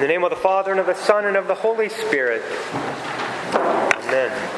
the name of the Father, and of the Son, and of the Holy Spirit. Amen.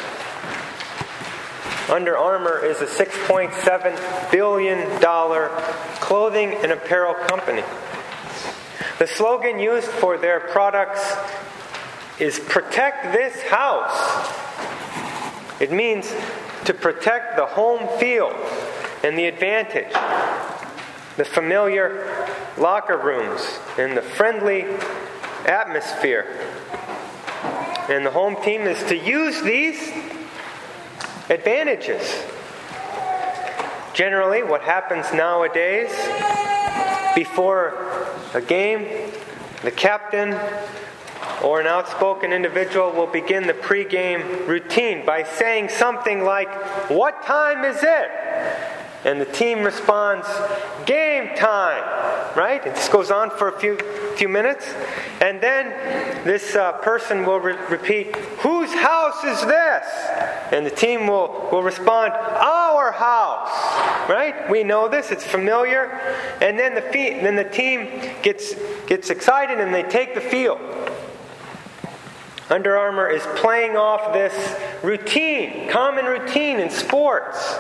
Under Armour is a $6.7 billion clothing and apparel company. The slogan used for their products is "Protect this house." It means to protect the home field and the advantage, the familiar locker rooms and the friendly atmosphere. And the home team is to use these advantages. Generally, what happens nowadays, before a game, the captain or an outspoken individual will begin the pregame routine by saying something like, "What time is it?" And the team responds, "Game time," right? It just goes on for a few minutes. And then this person will repeat, "Whose house is this?" And the team will respond, "Our house," right? We know this, it's familiar. And then the team gets excited and they take the field. Under Armour is playing off this routine, common routine in sports.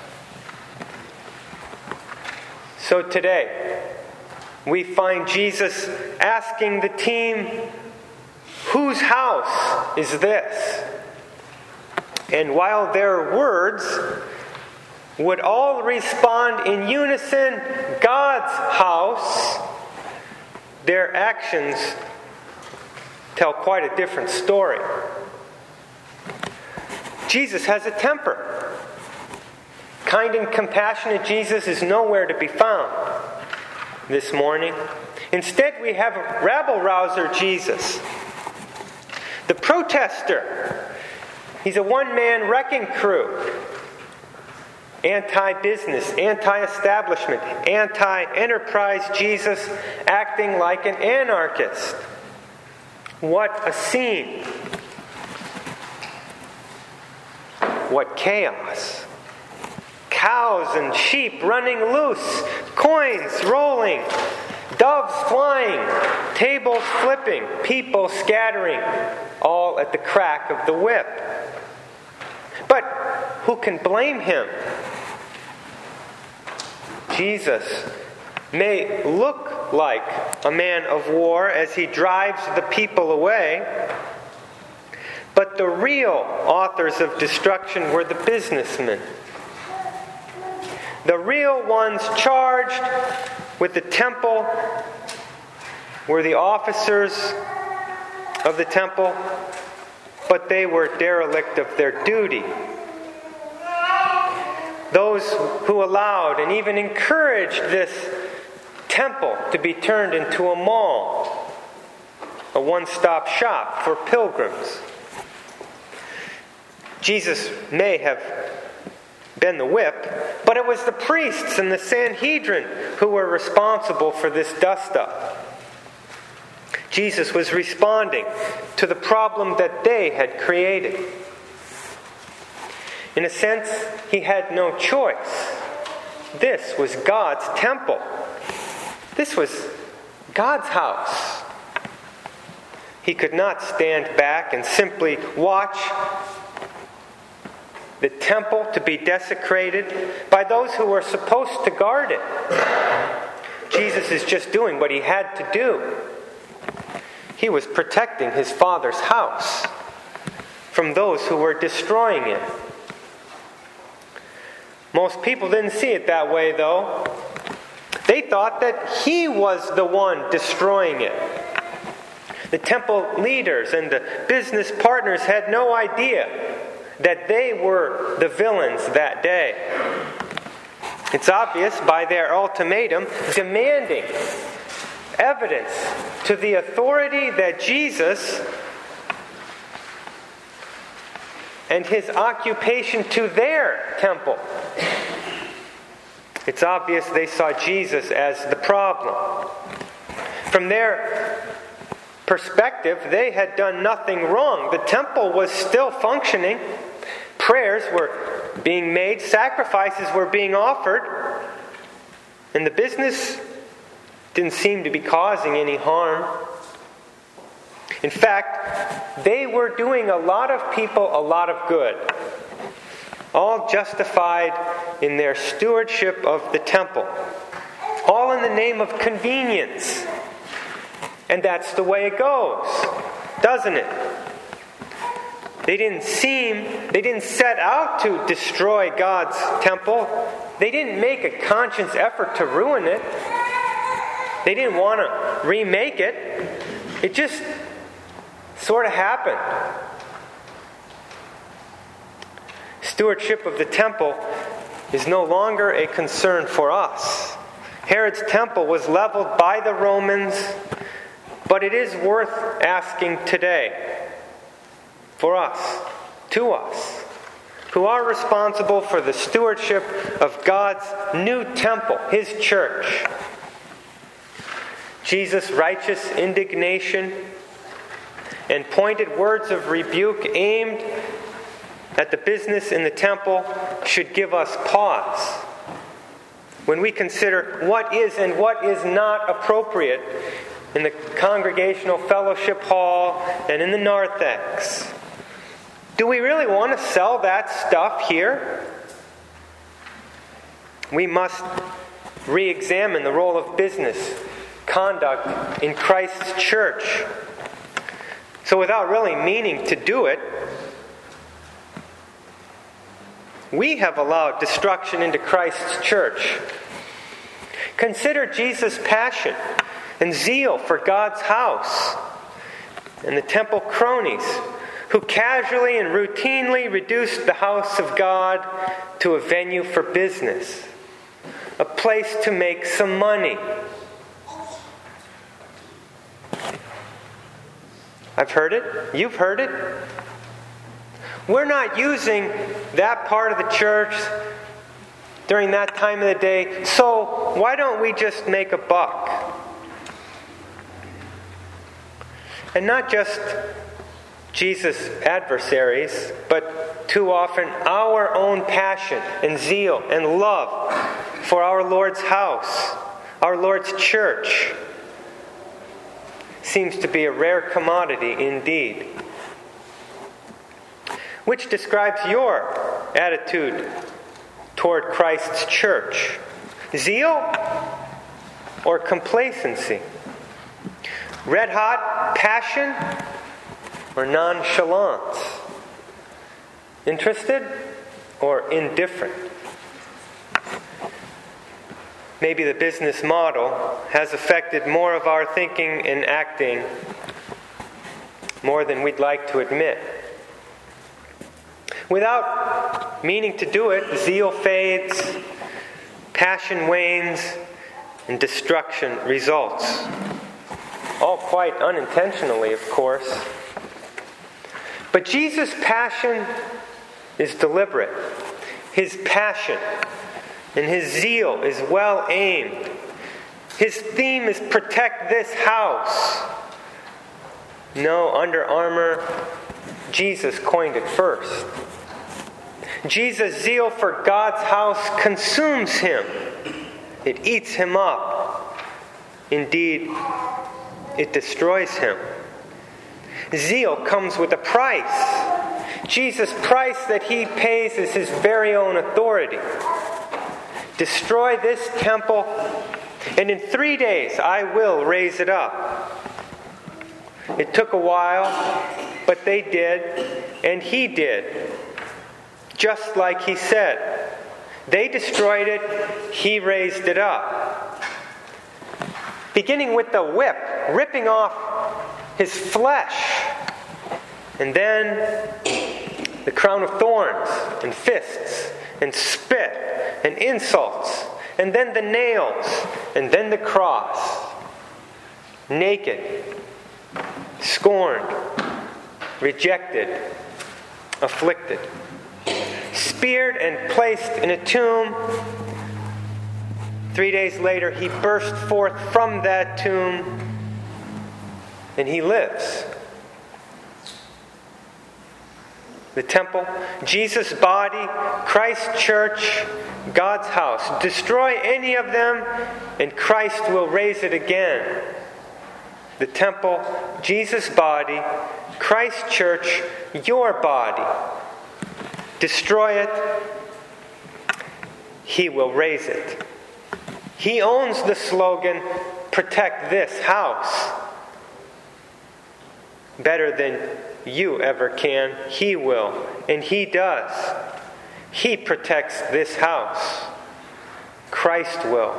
So today, we find Jesus asking the team, "Whose house is this?" And while their words would all respond in unison, "God's house," their actions tell quite a different story. Jesus has a temper. Kind and compassionate Jesus is nowhere to be found this morning. Instead, we have a rabble-rouser Jesus. The protester. He's a one-man wrecking crew. Anti-business, anti-establishment, anti-enterprise Jesus acting like an anarchist. What a scene. What chaos. Cows and sheep running loose, coins rolling, doves flying, tables flipping, people scattering, all at the crack of the whip. But who can blame him? Jesus may look like a man of war as he drives the people away, but the real authors of destruction were the businessmen. The real ones charged with the temple were the officers of the temple, but they were derelict of their duty. Those who allowed and even encouraged this temple to be turned into a mall, a one-stop shop for pilgrims. Jesus may have been the whip, but it was the priests and the Sanhedrin who were responsible for this dust-up. Jesus was responding to the problem that they had created. In a sense, he had no choice. This was God's temple. This was God's house. He could not stand back and simply watch the temple to be desecrated by those who were supposed to guard it. Jesus is just doing what he had to do. He was protecting his Father's house from those who were destroying it. Most people didn't see it that way, though. They thought that he was the one destroying it. The temple leaders and the business partners had no idea that they were the villains that day. It's obvious by their ultimatum demanding evidence to the authority that Jesus and his occupation to their temple. It's obvious they saw Jesus as the problem. From their perspective, they had done nothing wrong. The temple was still functioning. Prayers were being made, sacrifices were being offered, and the business didn't seem to be causing any harm. In fact, they were doing a lot of people a lot of good, all justified in their stewardship of the temple, all in the name of convenience. And that's the way it goes, doesn't it? They didn't set out to destroy God's temple. They didn't make a conscious effort to ruin it. They didn't want to remake it. It just sort of happened. Stewardship of the temple is no longer a concern for us. Herod's temple was leveled by the Romans, but it is worth asking today for us, to us, who are responsible for the stewardship of God's new temple, His church. Jesus' righteous indignation and pointed words of rebuke aimed at the business in the temple should give us pause when we consider what is and what is not appropriate in the Congregational Fellowship Hall and in the narthex. Do we really want to sell that stuff here? We must re-examine the role of business conduct in Christ's church. So without really meaning to do it, we have allowed destruction into Christ's church. Consider Jesus' passion and zeal for God's house and the temple cronies who casually and routinely reduced the house of God to a venue for business, a place to make some money. I've heard it. You've heard it. We're not using that part of the church during that time of the day, so why don't we just make a buck? And not just Jesus' adversaries, but too often our own passion and zeal and love for our Lord's house, our Lord's church, seems to be a rare commodity indeed. Which describes your attitude toward Christ's church? Zeal or complacency? Red-hot passion or nonchalance? Interested or indifferent? Maybe the business model has affected more of our thinking and acting more than we'd like to admit. Without meaning to do it, zeal fades, passion wanes, and destruction results. All quite unintentionally, of course. But Jesus' passion is deliberate. His passion and his zeal is well aimed. His theme is protect this house. No, Under Armour, Jesus coined it first. Jesus' zeal for God's house consumes him. It eats him up. Indeed, it destroys him. Zeal comes with a price. Jesus' price that he pays is his very own authority. Destroy this temple, and in 3 days I will raise it up. It took a while, but they did, and he did. Just like he said. They destroyed it, he raised it up. Beginning with the whip, ripping off his flesh. And then the crown of thorns and fists and spit and insults. And then the nails. And then the cross. Naked. Scorned. Rejected. Afflicted. Speared and placed in a tomb. 3 days later, he burst forth from that tomb, and he lives. The temple, Jesus' body, Christ's church, God's house. Destroy any of them, and Christ will raise it again. the temple, Jesus' body, Christ's church, your body. Destroy it, He will raise it. He owns the slogan, protect this house. Better than you ever can. He will, and He does. He protects this house. Christ will.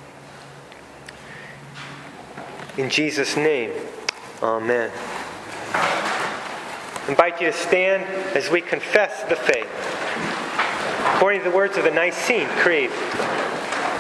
In Jesus' name, amen. I invite you to stand as we confess the faith, according to the words of the Nicene Creed.